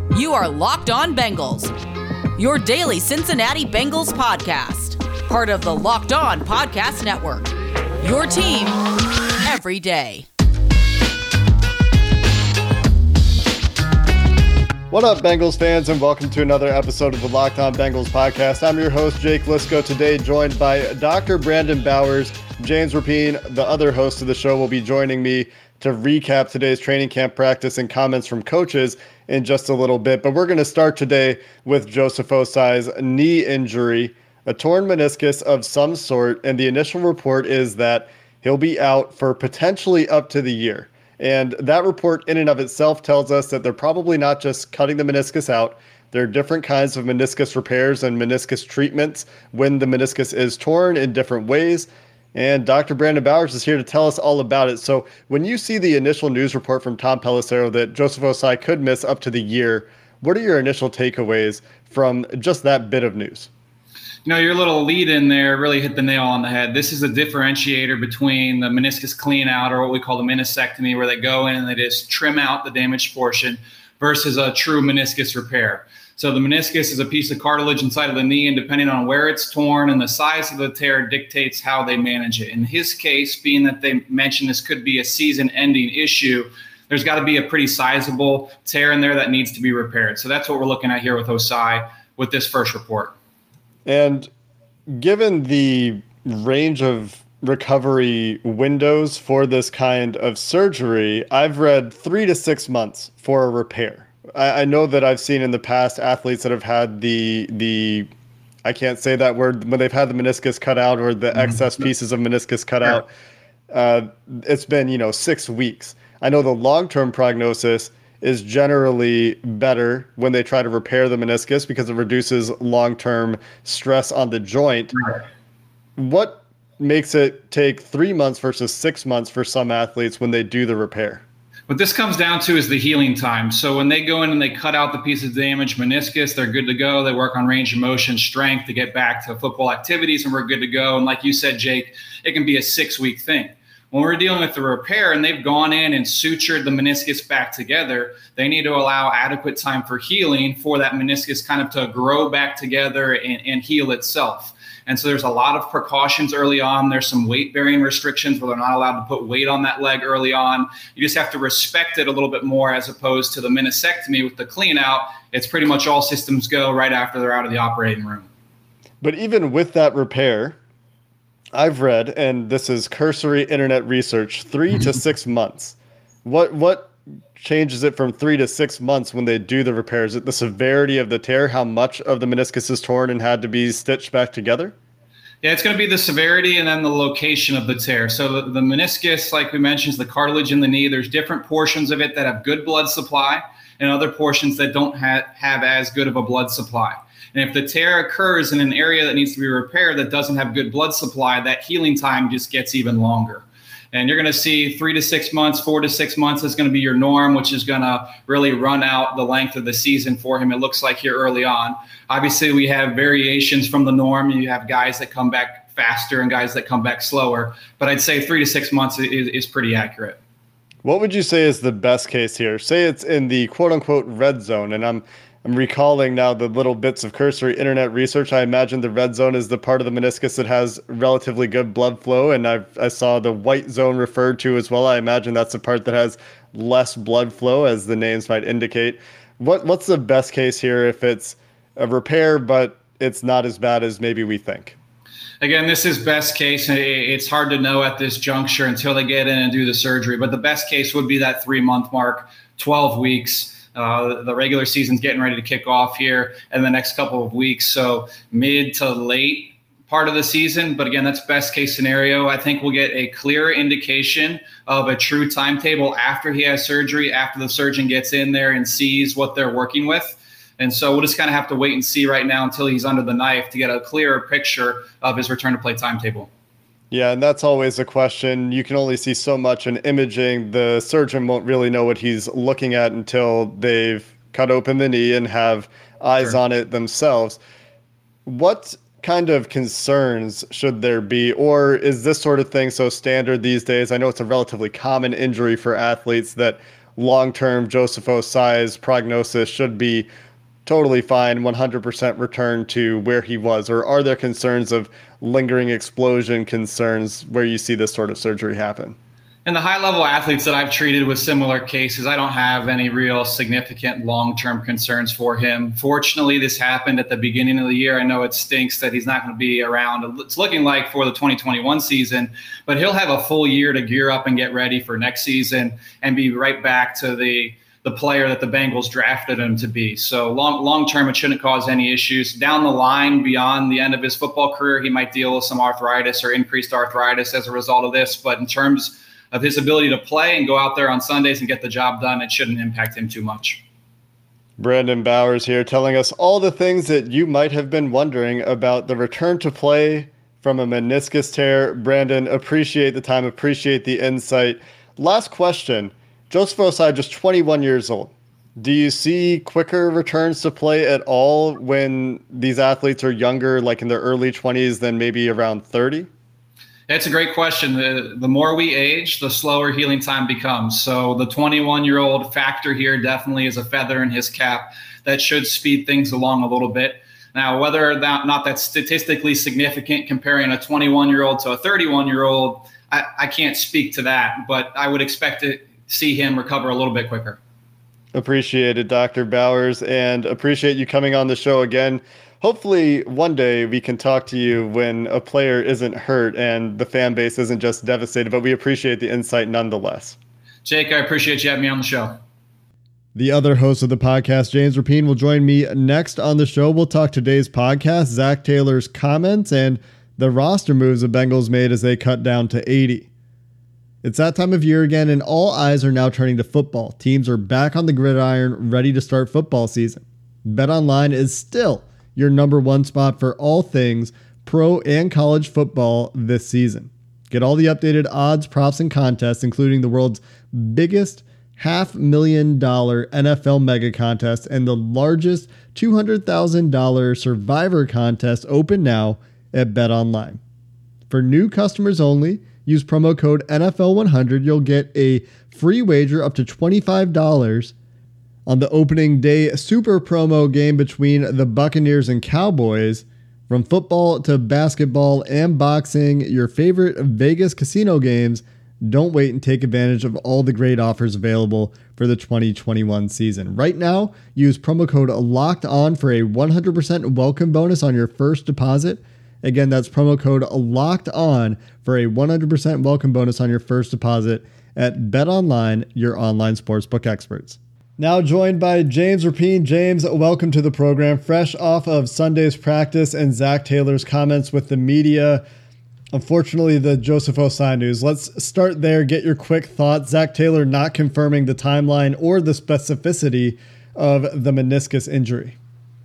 You are Locked On Bengals, your daily Cincinnati Bengals podcast. Part of the Locked On Podcast Network, your team every day. What up, Bengals fans, and welcome to another episode of the Locked On Bengals podcast. I'm your host, Jake Lisco, today joined by Dr. Brandon Bowers. James Rapien, the other host of the show, will be joining me to recap today's training camp practice and comments from coaches in just a little bit. But we're going to start today with Joseph Ossai's knee injury, a torn meniscus of some sort, and the initial report is that he'll be out for potentially up to the year. And that report in and of itself tells us that they're probably not just cutting the meniscus out. There are different kinds of meniscus repairs and meniscus treatments when the meniscus is torn in different ways. And Dr. Brandon Bowers is here to tell us all about it. So when you see the initial news report from Tom Pelissero that Joseph Ossai could miss up to the year, what are your initial takeaways from just that bit of news? You know, your little lead in there really hit the nail on the head. This is a differentiator between the meniscus clean out, or what we call the meniscectomy, where they go in and they just trim out the damaged portion, versus a true meniscus repair. So the meniscus is a piece of cartilage inside of the knee, and depending on where it's torn and the size of the tear dictates how they manage it. In his case, being that they mentioned this could be a season-ending issue, there's got to be a pretty sizable tear in there that needs to be repaired. So that's what we're looking at here with Ossai with this first report. And given the range of recovery windows for this kind of surgery, I've read 3 to 6 months for a repair. I know that I've seen in the past athletes that have had the I can't say that word, when they've had the meniscus cut out or the excess pieces of meniscus cut out. It's been, 6 weeks. I know the long-term prognosis is generally better when they try to repair the meniscus because it reduces long-term stress on the joint. Right. What makes it take 3 months versus 6 months for some athletes when they do the repair? What this comes down to is the healing time. So when they go in and they cut out the piece of damaged meniscus, they're good to go. They work on range of motion, strength to get back to football activities, and we're good to go. And like you said, Jake, it can be a 6-week thing. When we're dealing with the repair and they've gone in and sutured the meniscus back together, they need to allow adequate time for healing for that meniscus kind of to grow back together and heal itself. And so there's a lot of precautions early on. There's some weight-bearing restrictions where they're not allowed to put weight on that leg early on. You just have to respect it a little bit more, as opposed to the meniscectomy with the clean out. It's pretty much all systems go right after they're out of the operating room. But even with that repair, I've read, and this is cursory internet research, 3 to 6 months. What changes it from 3 to 6 months when they do the repair? Is it the severity of the tear, how much of the meniscus is torn and had to be stitched back together? Yeah, it's going to be the severity and then the location of the tear. So the meniscus, like we mentioned, is the cartilage in the knee. There's different portions of it that have good blood supply and other portions that don't have as good of a blood supply. And if the tear occurs in an area that needs to be repaired that doesn't have good blood supply, that healing time just gets even longer. And you're going to see 3 to 6 months, 4 to 6 months is going to be your norm, which is going to really run out the length of the season for him, it looks like, here early on. Obviously, we have variations from the norm. You have guys that come back faster and guys that come back slower. But I'd say 3 to 6 months is pretty accurate. What would you say is the best case here? Say it's in the quote-unquote red zone, and I'm recalling now the little bits of cursory internet research. I imagine the red zone is the part of the meniscus that has relatively good blood flow, and I saw the white zone referred to as well. I imagine that's the part that has less blood flow, as the names might indicate. What's the best case here if it's a repair, but it's not as bad as maybe we think? Again, this is best case. It's hard to know at this juncture until they get in and do the surgery, but the best case would be that 3-month mark, 12 weeks. The regular season's getting ready to kick off here in the next couple of weeks. So mid to late part of the season. But again, that's best case scenario. I think we'll get a clearer indication of a true timetable after he has surgery, after the surgeon gets in there and sees what they're working with. And so we'll just kind of have to wait and see right now until he's under the knife to get a clearer picture of his return to play timetable. Yeah, and that's always a question. You can only see so much in imaging. The surgeon won't really know what he's looking at until they've cut open the knee and have eyes on it themselves. What kind of concerns should there be, or is this sort of thing so standard these days? I know it's a relatively common injury for athletes that long-term Joseph Ossai's prognosis should be totally fine, 100% return to where he was? Or are there concerns of lingering explosion concerns where you see this sort of surgery happen? And the high-level athletes that I've treated with similar cases, I don't have any real significant long-term concerns for him. Fortunately, this happened at the beginning of the year. I know it stinks that he's not going to be around. It's looking like for the 2021 season, but he'll have a full year to gear up and get ready for next season and be right back to the player that the Bengals drafted him to be. So long-term, it shouldn't cause any issues. Down the line, beyond the end of his football career, he might deal with some arthritis or increased arthritis as a result of this. But in terms of his ability to play and go out there on Sundays and get the job done, it shouldn't impact him too much. Brandon Bowers here telling us all the things that you might have been wondering about the return to play from a meniscus tear. Brandon, appreciate the time, appreciate the insight. Last question. Joseph Ossai, just 21 years old. Do you see quicker returns to play at all when these athletes are younger, like in their early 20s, than maybe around 30? It's a great question. The more we age, the slower healing time becomes. So the 21-year-old factor here definitely is a feather in his cap that should speed things along a little bit. Now, whether or not that's statistically significant comparing a 21-year-old to a 31-year-old, I can't speak to that, but I would expect to see him recover a little bit quicker. Appreciate it, Dr. Bowers, and appreciate you coming on the show again. Hopefully one day we can talk to you when a player isn't hurt and the fan base isn't just devastated, but we appreciate the insight nonetheless. Jake, I appreciate you having me on the show. The other host of the podcast, James Rapien, will join me next on the show. We'll talk today's podcast, Zac Taylor's comments, and the roster moves the Bengals made as they cut down to 80. It's that time of year again, and all eyes are now turning to football. Teams are back on the gridiron, ready to start football season. BetOnline is still your number one spot for all things pro and college football this season. Get all the updated odds, props, and contests, including the world's biggest $500,000 NFL mega contest and the largest $200,000 Survivor contest open now at BetOnline. For new customers only, use promo code NFL100. You'll get a free wager up to $25 on the opening day super promo game between the Buccaneers and Cowboys. From football to basketball and boxing, your favorite Vegas casino games, don't wait and take advantage of all the great offers available for the 2021 season. Right now, use promo code LOCKEDON for a 100% welcome bonus on your first deposit. Again, that's promo code LOCKEDON for a 100% welcome bonus on your first deposit at BetOnline, your online sportsbook experts. Now joined by James Rapien. James, welcome to the program. Fresh off of Sunday's practice and Zac Taylor's comments with the media. Unfortunately, the Joseph Ossai news. Let's start there. Get your quick thoughts. Zac Taylor not confirming the timeline or the specificity of the meniscus injury.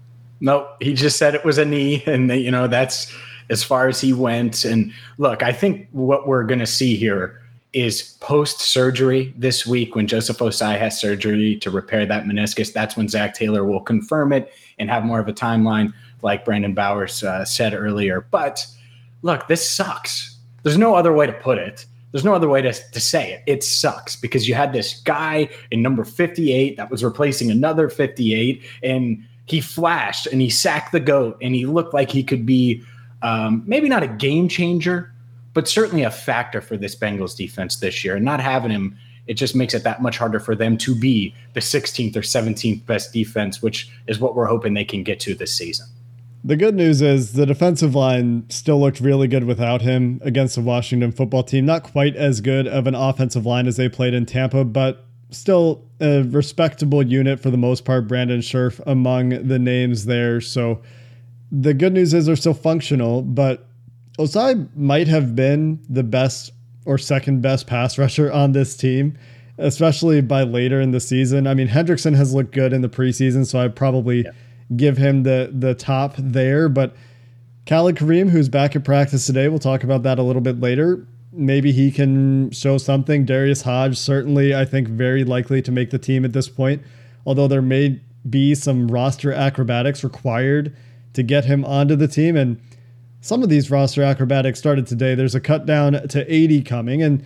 No, he just said it was a knee, and that's as far as he went. And look, I think what we're going to see here is post-surgery this week when Joseph Ossai has surgery to repair that meniscus. That's when Zac Taylor will confirm it and have more of a timeline, like Brandon Bowers said earlier. But look, this sucks. There's no other way to put it. There's no other way to say it. It sucks because you had this guy in number 58 that was replacing another 58, and he flashed and he sacked the GOAT, and he looked like he could be maybe not a game changer, but certainly a factor for this Bengals defense this year. And not having him, it just makes it that much harder for them to be the 16th or 17th best defense, which is what we're hoping they can get to this season. The good news is the defensive line still looked really good without him against the Washington football team. Not quite as good of an offensive line as they played in Tampa, but still a respectable unit for the most part. Brandon Scherff among the names there. So the good news is they're still functional, but Ossai might have been the best or second best pass rusher on this team, especially by later in the season. I mean, Hendrickson has looked good in the preseason, so I'd probably give him the top there. But Khalid Kareem, who's back at practice today, we'll talk about that a little bit later. Maybe he can show something. Darius Hodge, certainly, I think, very likely to make the team at this point, although there may be some roster acrobatics required to get him onto the team. And some of these roster acrobatics started today. There's a cut down to 80 coming, and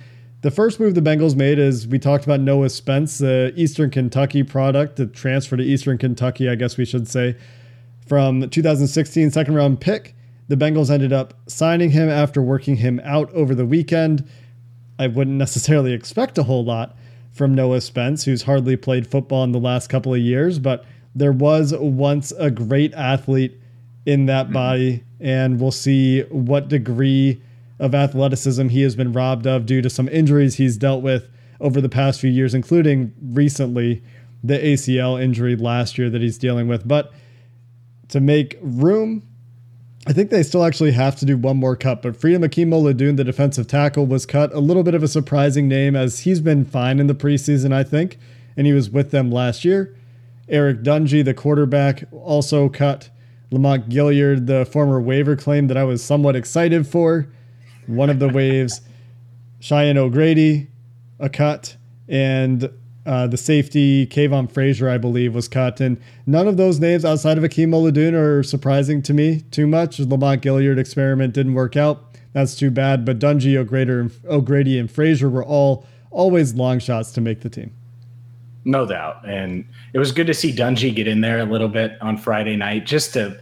The first move the Bengals made is we talked about Noah Spence, the Eastern Kentucky product, the transfer to Eastern Kentucky, I guess we should say, from 2016 second round pick. The Bengals ended up signing him after working him out over the weekend. I wouldn't necessarily expect a whole lot from Noah Spence, who's hardly played football in the last couple of years, but there was once a great athlete in that body, and we'll see what degree of athleticism he has been robbed of due to some injuries he's dealt with over the past few years, including recently the ACL injury last year that he's dealing with. But to make room, I think they still actually have to do one more cut. But Freedom Akeem-Oladoun, the defensive tackle, was cut. A little bit of a surprising name, as he's been fine in the preseason, I think, and he was with them last year. Eric Dungy, the quarterback, also cut. Lamont Gilliard, the former waiver claim that I was somewhat excited for, one of the waves. Cheyenne O'Grady, a cut, and the safety Kayvon Frazier, I believe, was cut. And none of those names outside of Akeem-Oladoun are surprising to me too much. The Lamont Gilliard experiment didn't work out. That's too bad. But Dungy, O'Grady, and Frazier were always long shots to make the team. No doubt. And it was good to see Dungy get in there a little bit on Friday night, just to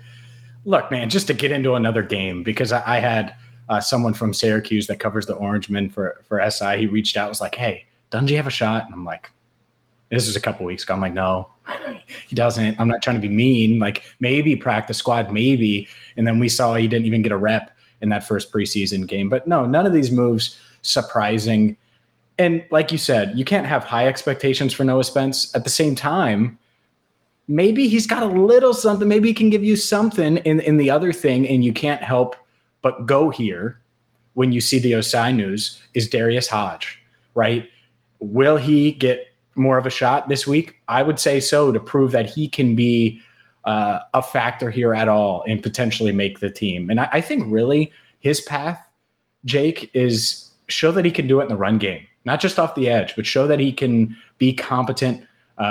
get into another game, because I had someone from Syracuse that covers the Orangemen for SI. He reached out, was like, "Hey, Dungy have a shot?" And I'm like, this was a couple weeks ago. I'm like, no, he doesn't. I'm not trying to be mean. Like, maybe practice squad, maybe. And then we saw he didn't even get a rep in that first preseason game. But no, none of these moves surprising. And like you said, you can't have high expectations for Noah Spence. At the same time, maybe he's got a little something. Maybe he can give you something in the other thing, and you can't help but go here when you see the Osai news, is Darius Hodge, right? Will he get more of a shot this week? I would say so, to prove that he can be a factor here at all and potentially make the team. And I think really his path, Jake, is show that he can do it in the run game, not just off the edge, but show that he can be competent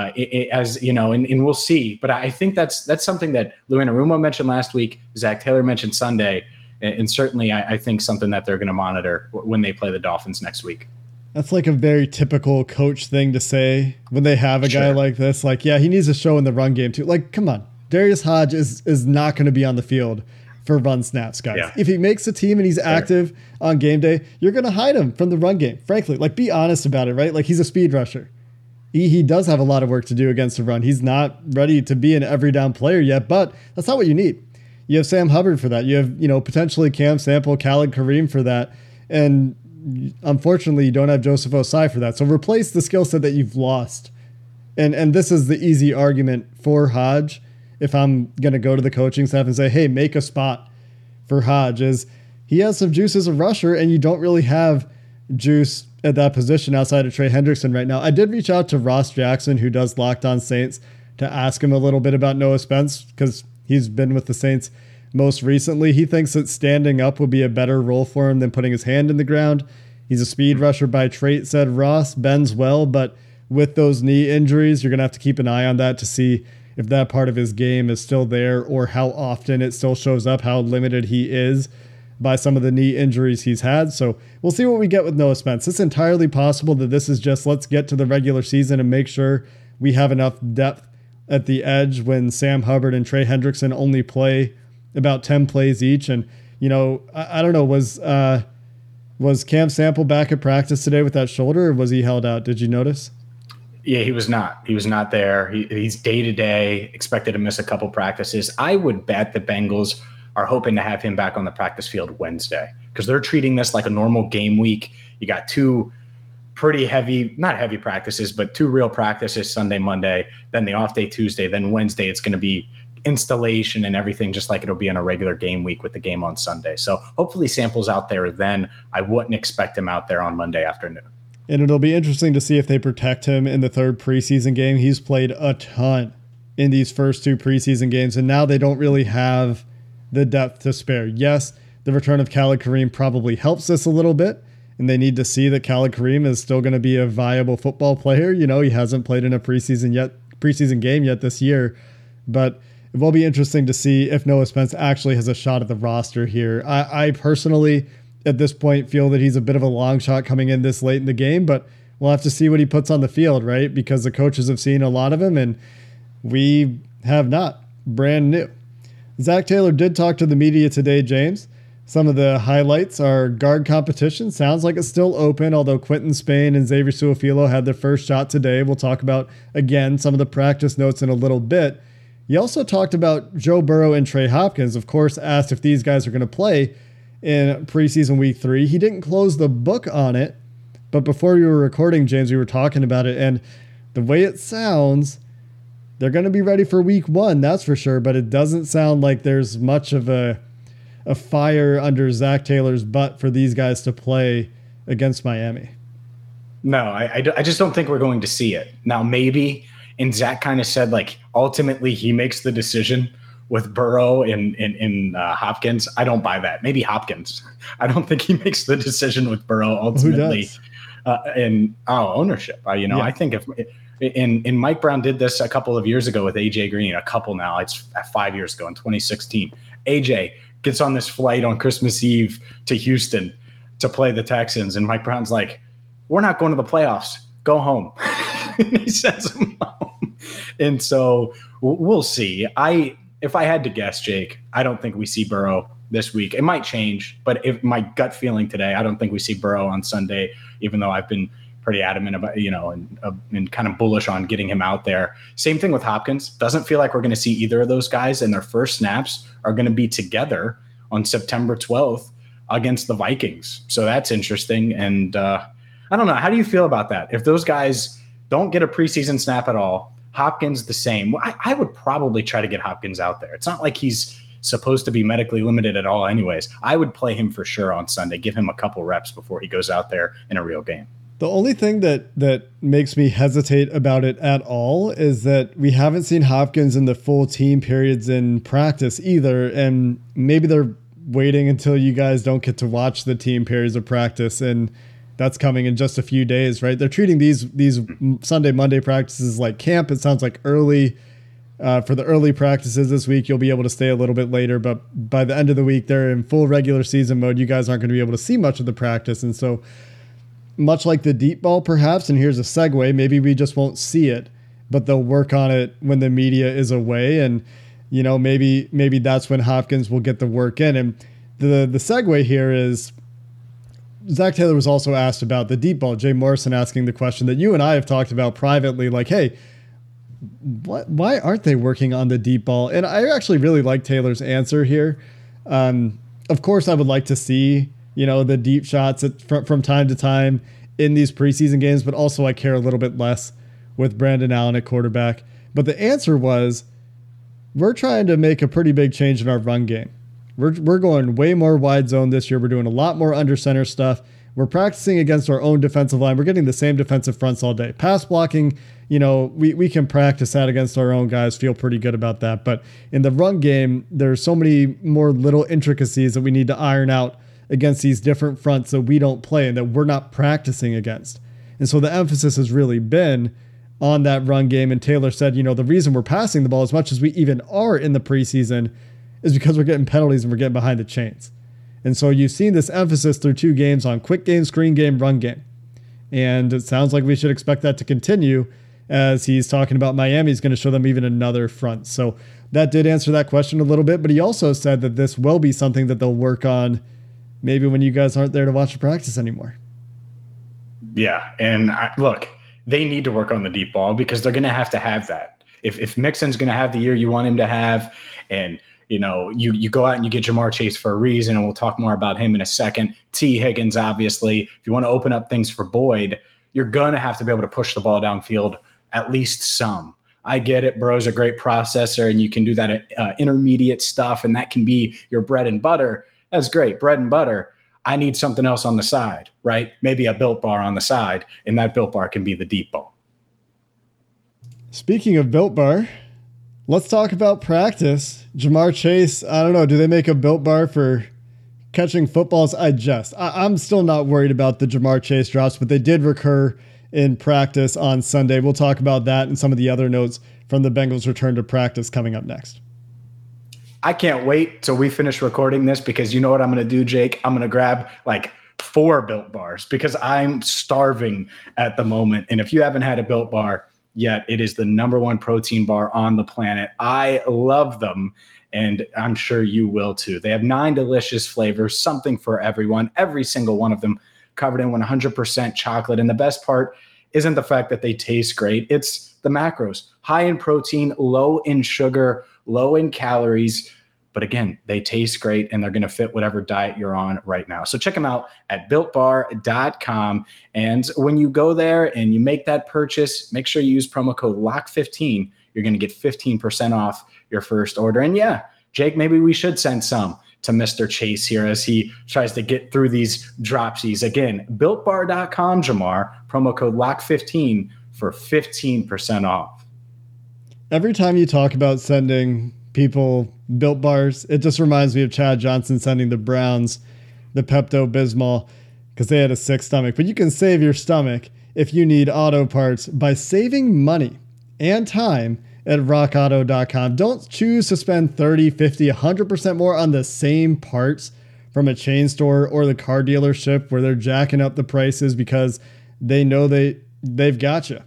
as, you know, and we'll see. But I think that's something that Lou Anarumo mentioned last week, Zach Taylor mentioned Sunday, and certainly I think something that they're going to monitor when they play the Dolphins next week. That's like a very typical coach thing to say when they have a guy like this. Like, yeah, he needs to show in the run game too. Like, come on. Darius Hodge is not going to be on the field for run snaps, guys. Yeah. If he makes a team and he's active on game day, you're going to hide him from the run game. Frankly, like, be honest about it, right? Like, he's a speed rusher. He does have a lot of work to do against the run. He's not ready to be an every down player yet, but that's not what you need. You have Sam Hubbard for that. You have, potentially Cam Sample, Khalid Kareem for that. And unfortunately, you don't have Joseph Osai for that. So replace the skill set that you've lost. And this is the easy argument for Hodge. If I'm going to go to the coaching staff and say, hey, make a spot for Hodge, is he has some juice as a rusher, and you don't really have juice at that position outside of Trey Hendrickson right now. I did reach out to Ross Jackson, who does Locked On Saints, to ask him a little bit about Noah Spence, because he's been with the Saints most recently. He thinks that standing up would be a better role for him than putting his hand in the ground. He's a speed rusher by trait, said Ross. Bends well, but with those knee injuries, you're going to have to keep an eye on that to see if that part of his game is still there, or how often it still shows up, how limited he is by some of the knee injuries he's had. So we'll see what we get with Noah Spence. It's entirely possible that this is just, let's get to the regular season and make sure we have enough depth at the edge when Sam Hubbard and Trey Hendrickson only play about 10 plays each. And, I don't know, was Cam Sample back at practice today with that shoulder, or was he held out? Did you notice? Yeah, he was not. He was not there. He's day-to-day, expected to miss a couple practices. I would bet the Bengals are hoping to have him back on the practice field Wednesday, because they're treating this like a normal game week. You got two pretty heavy, not heavy practices, but two real practices, Sunday, Monday, then the off day Tuesday, then Wednesday it's going to be installation and everything, just like it'll be on a regular game week with the game on Sunday. So hopefully Sample's out there then. I wouldn't expect him out there on Monday afternoon. And it'll be interesting to see if they protect him in the third preseason game. He's played a ton in these first two preseason games, and now they don't really have the depth to spare. Yes, the return of Khalid Kareem probably helps this a little bit, and they need to see that Khalid Kareem is still going to be a viable football player. He hasn't played in a preseason game yet this year, but it will be interesting to see if Noah Spence actually has a shot at the roster here. I personally at this point feel that he's a bit of a long shot coming in this late in the game, but we'll have to see what he puts on the field, right? Because the coaches have seen a lot of him and we have not. Brand new. Zac Taylor did talk to the media today, James. Some of the highlights are guard competition. Sounds like it's still open, although Quinton Spain and Xavier Su'a-Filo had their first shot today. We'll talk about, again, some of the practice notes in a little bit. He also talked about Joe Burrow and Trey Hopkins, of course, asked if these guys are going to play in preseason week 3. He didn't close the book on it, but before we were recording, James, we were talking about it, and the way it sounds, they're going to be ready for week 1, that's for sure, but it doesn't sound like there's much of a fire under Zac Taylor's butt for these guys to play against Miami. No, I just don't think we're going to see it. Now, maybe, and Zac kind of said, like, ultimately he makes the decision with Burrow and Hopkins. I don't buy that. Maybe Hopkins. I don't think he makes the decision with Burrow ultimately. In ownership. I think if Mike Brown did this a couple of years ago with AJ Green, a couple now, it's 5 years ago in 2016. AJ gets on this flight on Christmas Eve to Houston to play the Texans. And Mike Brown's like, we're not going to the playoffs. Go home. And he sends him home. And so we'll see. If I had to guess, Jake, I don't think we see Burrow this week. It might change, but if my gut feeling today, I don't think we see Burrow on Sunday, even though I've been pretty adamant about, and kind of bullish on getting him out there. Same thing with Hopkins. Doesn't feel like we're going to see either of those guys, and their first snaps are going to be together on September 12th against the Vikings. So that's interesting. And I don't know. How do you feel about that? If those guys don't get a preseason snap at all, Hopkins the same. I would probably try to get Hopkins out there. It's not like he's supposed to be medically limited at all anyways. I would play him for sure on Sunday, give him a couple reps before he goes out there in a real game. The only thing that makes me hesitate about it at all is that we haven't seen Hopkins in the full team periods in practice either. And maybe they're waiting until you guys don't get to watch the team periods of practice. And that's coming in just a few days, right? They're treating these Sunday, Monday practices like camp. It sounds like early for the early practices this week. You'll be able to stay a little bit later, but by the end of the week, they're in full regular season mode. You guys aren't going to be able to see much of the practice. And so much like the deep ball, perhaps, and here's a segue, maybe we just won't see it, but they'll work on it when the media is away. And, maybe that's when Hopkins will get the work in. And the segue here is Zac Taylor was also asked about the deep ball. Jay Morrison asking the question that you and I have talked about privately, like, hey, why aren't they working on the deep ball? And I actually really like Taylor's answer here. Of course, I would like to see, the deep shots from time to time in these preseason games, but also I care a little bit less with Brandon Allen at quarterback. But the answer was, we're trying to make a pretty big change in our run game. We're going way more wide zone this year. We're doing a lot more under center stuff. We're practicing against our own defensive line. We're getting the same defensive fronts all day. Pass blocking, we can practice that against our own guys, feel pretty good about that. But in the run game, there's so many more little intricacies that we need to iron out against these different fronts that we don't play and that we're not practicing against. And so the emphasis has really been on that run game. And Taylor said, the reason we're passing the ball as much as we even are in the preseason is because we're getting penalties and we're getting behind the chains. And so you've seen this emphasis through 2 games on quick game, screen game, run game. And it sounds like we should expect that to continue as he's talking about Miami is going to show them even another front. So that did answer that question a little bit, but he also said that this will be something that they'll work on maybe when you guys aren't there to watch the practice anymore. Yeah. And look, they need to work on the deep ball because they're going to have that. If Mixon's going to have the year you want him to have, and you go out and you get Ja'Marr Chase for a reason, and we'll talk more about him in a second. T. Higgins, obviously, if you want to open up things for Boyd, you're going to have to be able to push the ball downfield at least some. I get it. Burrow's a great processor, and you can do that intermediate stuff, and that can be your bread and butter. That's great, bread and butter. I need something else on the side, right? Maybe a Built Bar on the side, and that Built Bar can be the deep ball. Speaking of Built Bar, let's talk about practice. Ja'Marr Chase, I don't know, do they make a Built Bar for catching footballs? I'm still not worried about the Ja'Marr Chase drops, but they did recur in practice on Sunday. We'll talk about that and some of the other notes from the Bengals return to practice coming up next. I can't wait till we finish recording this, because you know what I'm going to do, Jake? I'm going to grab like 4 Built Bars because I'm starving at the moment. And if you haven't had a Built Bar yet, it is the #1 protein bar on the planet. I love them, and I'm sure you will too. They have 9 delicious flavors, something for everyone, every single one of them covered in 100% chocolate. And the best part isn't the fact that they taste great. It's the macros: high in protein, low in sugar, low in calories. But again, they taste great, and they're going to fit whatever diet you're on right now. So check them out at BuiltBar.com. And when you go there and you make that purchase, make sure you use promo code LOCK15. You're going to get 15% off your first order. And yeah, Jake, maybe we should send some to Mr. Chase here as he tries to get through these dropsies. Again, BuiltBar.com, Jamar, promo code LOCK15 for 15% off. Every time you talk about sending people Built Bars, it just reminds me of Chad Johnson sending the Browns the Pepto-Bismol because they had a sick stomach. But you can save your stomach if you need auto parts by saving money and time at rockauto.com. Don't choose to spend 30, 50, 100% more on the same parts from a chain store or the car dealership where they're jacking up the prices because they know they've got you.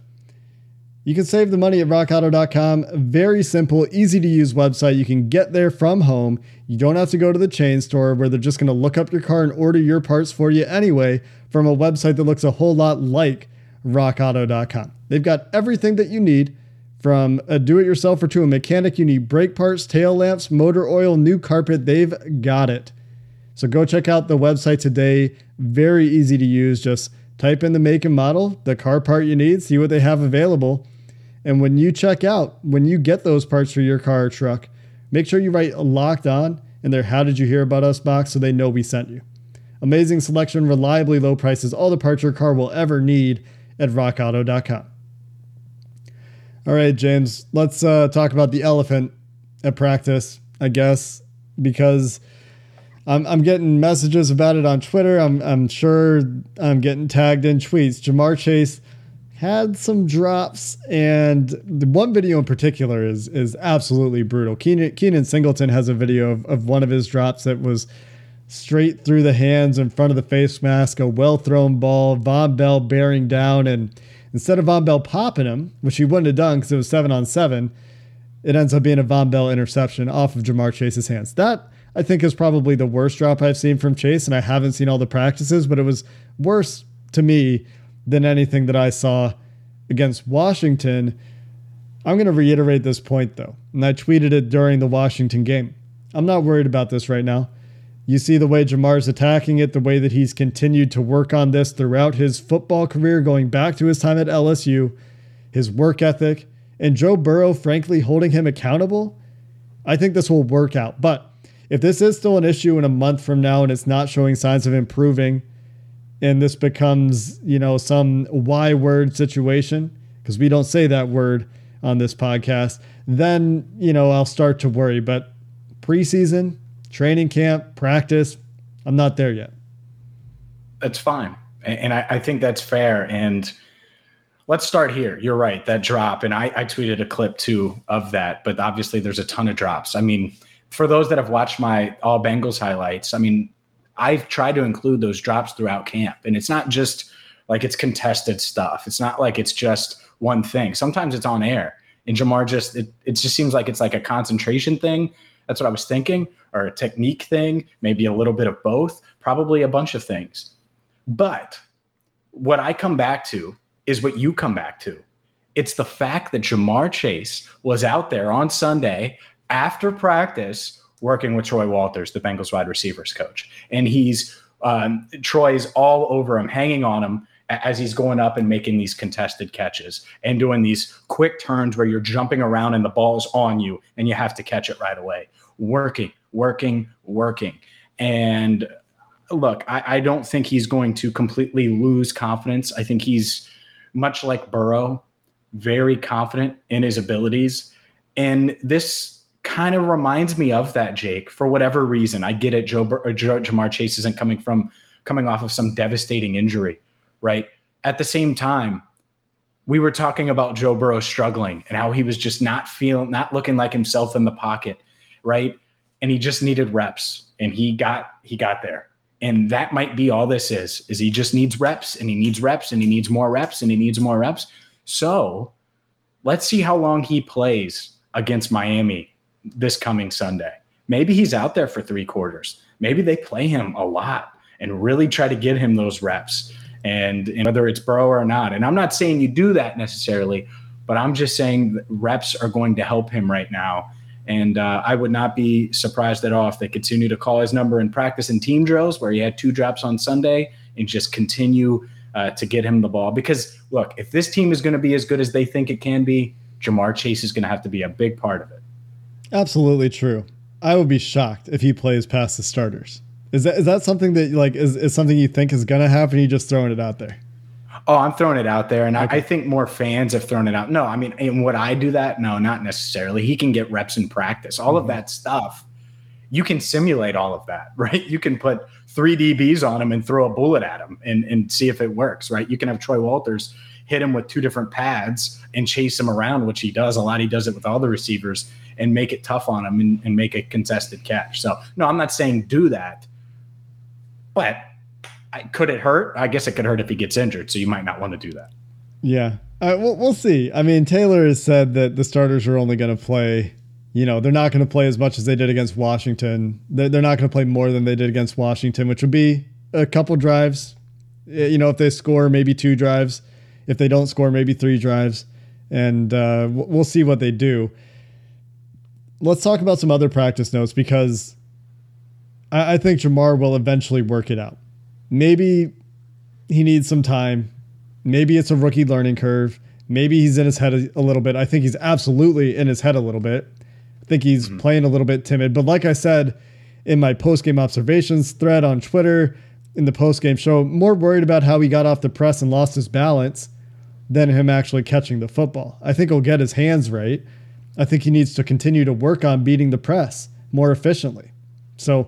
You can save the money at rockauto.com. Very simple, easy to use website. You can get there from home. You don't have to go to the chain store where they're just going to look up your car and order your parts for you anyway from a website that looks a whole lot like rockauto.com. They've got everything that you need, from a do-it-yourselfer to a mechanic. You need brake parts, tail lamps, motor oil, new carpet. They've got it. So go check out the website today. Very easy to use. Just type in the make and model, the car part you need, see what they have available. And when you check out, when you get those parts for your car or truck, make sure you write Locked On in their How Did You Hear About Us box so they know we sent you. Amazing selection, reliably low prices, all the parts your car will ever need at rockauto.com. All right, James, let's talk about the elephant at practice, I guess, because I'm getting messages about it on Twitter. I'm sure I'm getting tagged in tweets. Ja'Marr Chase had some drops, and the one video in particular is absolutely brutal. Keenan Singleton has a video of one of his drops that was straight through the hands in front of the face mask, a well-thrown ball, Von Bell bearing down, and instead of Von Bell popping him, which he wouldn't have done because it was 7-on-7, it ends up being a Von Bell interception off of Ja'Marr Chase's hands. That, I think, is probably the worst drop I've seen from Chase, and I haven't seen all the practices, but it was worse to me than anything that I saw against Washington. I'm going to reiterate this point, though, and I tweeted it during the Washington game. I'm not worried about this right now. You see the way Jamar's attacking it, the way that he's continued to work on this throughout his football career, going back to his time at LSU, his work ethic, and Joe Burrow, frankly, holding him accountable. I think this will work out. But if this is still an issue in a month from now and it's not showing signs of improving, and this becomes, some Y word situation, because we don't say that word on this podcast, then, I'll start to worry. But preseason, training camp, practice, I'm not there yet. That's fine. And I think that's fair. And let's start here. You're right, that drop. And I tweeted a clip too of that, but obviously there's a ton of drops. I mean, for those that have watched my All Bengals highlights, I've tried to include those drops throughout camp. And it's not just like it's contested stuff. It's not like it's just one thing. Sometimes it's on air. And Ja'Marr it just seems like it's like a concentration thing. That's what I was thinking, or a technique thing, maybe a little bit of both, probably a bunch of things. But what I come back to is what you come back to. It's the fact that Ja'Marr Chase was out there on Sunday after practice working with Troy Walters, the Bengals wide receivers coach. And Troy's all over him, hanging on him as he's going up and making these contested catches and doing these quick turns where you're jumping around and the ball's on you and you have to catch it right away. Working. And look, I don't think he's going to completely lose confidence. I think he's much like Burrow, very confident in his abilities. And this kind of reminds me of that, Jake, for whatever reason. I get it. Ja'Marr Chase isn't coming off of some devastating injury, right? At the same time, we were talking about Joe Burrow struggling and how he was just not looking like himself in the pocket, right? and he just needed reps, and he got there. And that might be all this is he just needs reps, and he needs reps, and he needs more reps, and he needs more reps. So let's see how long he plays against Miami this coming Sunday. Maybe he's out there for 3 quarters. Maybe they play him a lot and really try to get him those reps, and whether it's Burrow or not. And I'm not saying you do that necessarily, but I'm just saying that reps are going to help him right now. And I would not be surprised at all if they continue to call his number in practice and team drills where he had 2 drops on Sunday and just continue to get him the ball. Because, look, if this team is going to be as good as they think it can be, Ja'Marr Chase is going to have to be a big part of it. Absolutely true. I would be shocked if he plays past the starters. Is that something that is something you think is going to happen? You just throwing it out there? Oh, I'm throwing it out there, and okay. I think more fans have thrown it out. No, I mean, and would I do that? No, not necessarily. He can get reps in practice. All of that stuff, you can simulate all of that, right? You can put 3 DBs on him and throw a bullet at him and see if it works, right? You can have Troy Walters hit him with 2 different pads and chase him around, which he does a lot. He does it with all the receivers and make it tough on him and make a contested catch. So, no, I'm not saying do that, but could it hurt? I guess it could hurt if he gets injured, so you might not want to do that. Yeah. We'll see. I mean, Taylor has said that the starters are only going to play, they're not going to play as much as they did against Washington. They're not going to play more than they did against Washington, which would be a couple drives. If they score, maybe 2 drives. If they don't score, maybe 3 drives. And we'll see what they do. Let's talk about some other practice notes, because I think Ja'Marr will eventually work it out. Maybe he needs some time. Maybe it's a rookie learning curve. Maybe he's in his head a little bit. I think he's absolutely in his head a little bit. I think he's playing a little bit timid. But like I said in my post-game observations thread on Twitter, in the post-game show, more worried about how he got off the press and lost his balance than him actually catching the football. I think he'll get his hands right. I think he needs to continue to work on beating the press more efficiently. So,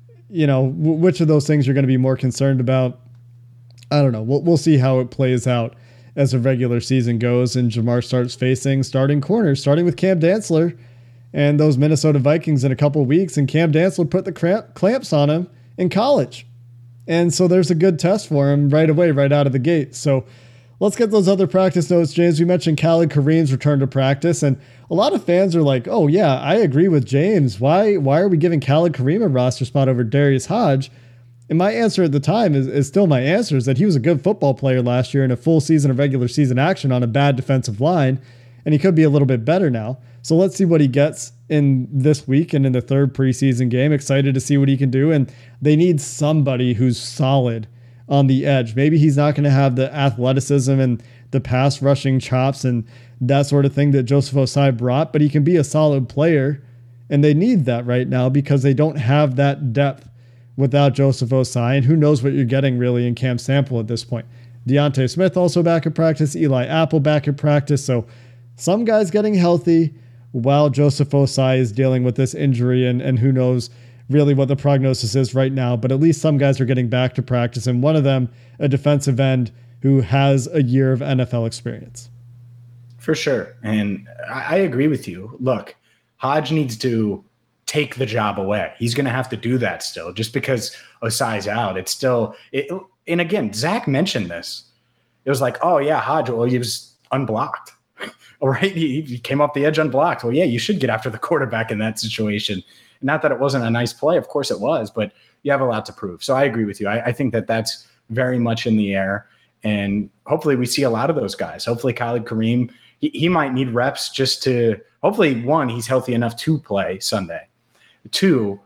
which of those things you're going to be more concerned about? I don't know. We'll see how it plays out as the regular season goes and Ja'Marr starts facing starting corners, starting with Cam Dantzler and those Minnesota Vikings in a couple of weeks. And Cam Dantzler put the clamps on him in college. And so there's a good test for him right away, right out of the gate. So let's get those other practice notes, James. We mentioned Khalid Kareem's return to practice, and a lot of fans are like, oh, yeah, I agree with James. Why are we giving Khalid Kareem a roster spot over Darius Hodge? And my answer at the time is still my answer, is that he was a good football player last year in a full season of regular season action on a bad defensive line, and he could be a little bit better now. So let's see what he gets in this week and in the 3rd preseason game. Excited to see what he can do, and they need somebody who's solid on the edge. Maybe he's not going to have the athleticism and the pass rushing chops and that sort of thing that Joseph Ossai brought, but he can be a solid player, and they need that right now because they don't have that depth without Joseph Ossai, and who knows what you're getting really in Cam Sample at this point. Deontay Smith also back at practice, Eli Apple back at practice, so some guys getting healthy while Joseph Ossai is dealing with this injury, and who knows really what the prognosis is right now, but at least some guys are getting back to practice, and one of them, a defensive end who has a year of NFL experience. For sure. And I agree with you. Look, Hodge needs to take the job away. He's going to have to do that still. Just because Ossai's out, it's still and again, Zach mentioned this. It was like, oh yeah, Hodge, well, he was unblocked. All right, he came off the edge unblocked. Well, yeah, you should get after the quarterback in that situation. Not that it wasn't a nice play. Of course it was, but you have a lot to prove. So I agree with you. I think that that's very much in the air. And hopefully we see a lot of those guys. Hopefully Khalid Kareem, he might need reps just to – hopefully, 1, he's healthy enough to play Sunday. 2,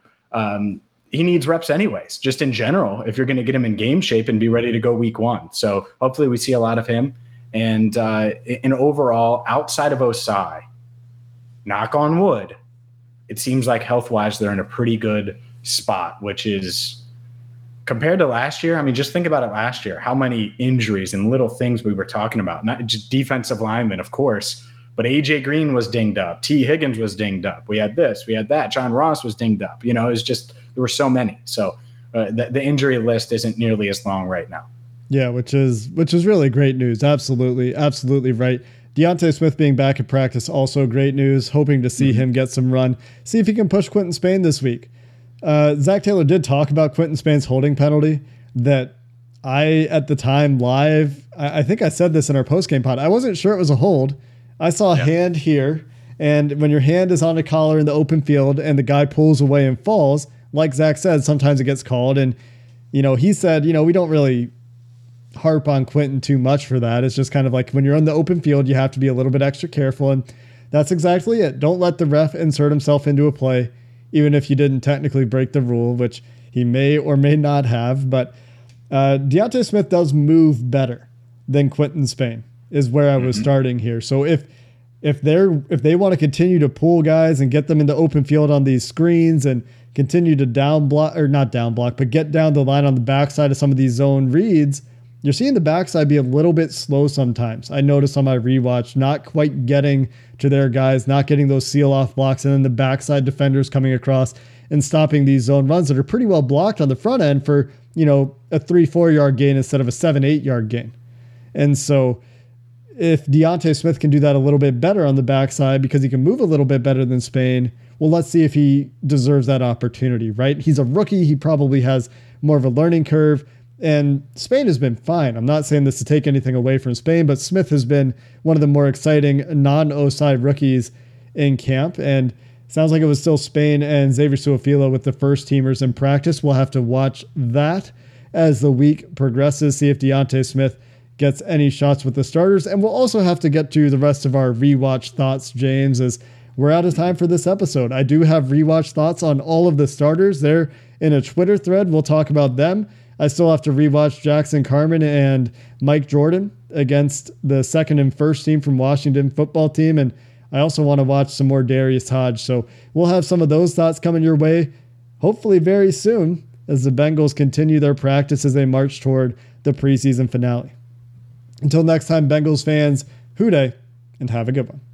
he needs reps anyways, just in general, if you're going to get him in game shape and be ready to go week 1. So hopefully we see a lot of him. And overall, outside of Ossai, knock on wood, it seems like health-wise they're in a pretty good spot, which is – compared to last year, I mean, just think about it last year, how many injuries and little things we were talking about. Not just defensive linemen, of course, but A.J. Green was dinged up. T. Higgins was dinged up. We had this, we had that. John Ross was dinged up. It was just there were so many. So the injury list isn't nearly as long right now. Yeah, which is really great news. Absolutely, absolutely right. Deontay Smith being back at practice, also great news. Hoping to see him get some run. See if he can push Quinton Spain this week. Zach Taylor did talk about Quinton Spain's holding penalty that at the time live, I think I said this in our post-game pod. I wasn't sure it was a hold. I saw a hand here, and when your hand is on a collar in the open field and the guy pulls away and falls, like Zach said, sometimes it gets called. And, he said, we don't really harp on Quinton too much for that. It's just kind of like when you're on the open field, you have to be a little bit extra careful. And that's exactly it. Don't let the ref insert himself into a play, even if you didn't technically break the rule, which he may or may not have. But Deontay Smith does move better than Quinton Spain is where I was starting here. So if they want to continue to pull guys and get them in the open field on these screens and continue to not down block, but get down the line on the backside of some of these zone reads, you're seeing the backside be a little bit slow sometimes. I noticed on my rewatch, not quite getting to their guys, not getting those seal off blocks, and then the backside defenders coming across and stopping these zone runs that are pretty well blocked on the front end for, a 3-4 yard gain instead of a 7-8 yard gain. And so if Deontay Smith can do that a little bit better on the backside because he can move a little bit better than Spain, well, let's see if he deserves that opportunity, right? He's a rookie. He probably has more of a learning curve, and Spain has been fine. I'm not saying this to take anything away from Spain, but Smith has been one of the more exciting non-O-side rookies in camp, and sounds like it was still Spain and Xavier Su'a-Filo with the first teamers in practice. We'll have to watch that as the week progresses, see if Deontay Smith gets any shots with the starters. And we'll also have to get to the rest of our rewatch thoughts, James, as we're out of time for this episode. I do have rewatch thoughts on all of the starters. They're in a Twitter thread. We'll talk about them. I still have to rewatch Jackson Carman and Mike Jordan against the second and first team from Washington football team. And I also want to watch some more Darius Hodge. So we'll have some of those thoughts coming your way, hopefully very soon, as the Bengals continue their practice as they march toward the preseason finale. Until next time, Bengals fans, hoo day, and have a good one.